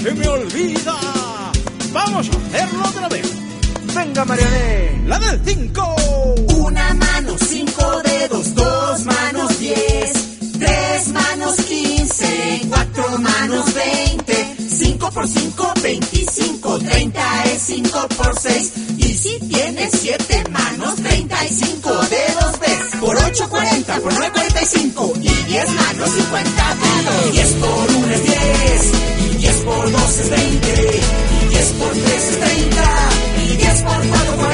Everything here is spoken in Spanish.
se me olvida. Vamos a hacerlo otra vez. Venga, Mariané, la del 5. Una mano, 5 dedos, 2 manos, 10, 3 manos, 15, 4 manos, 20, 5 por 5, 25, 30 es 5 por 6. Y si tienes 7 manos, 35 dedos ves. Por 8, 40, por 9, 45. Y 10 manos, 50 dedos. 10 por 1 es 10. Y 10 por 2 es 20. Y 10 por 3 es 30. Y 10 por 4,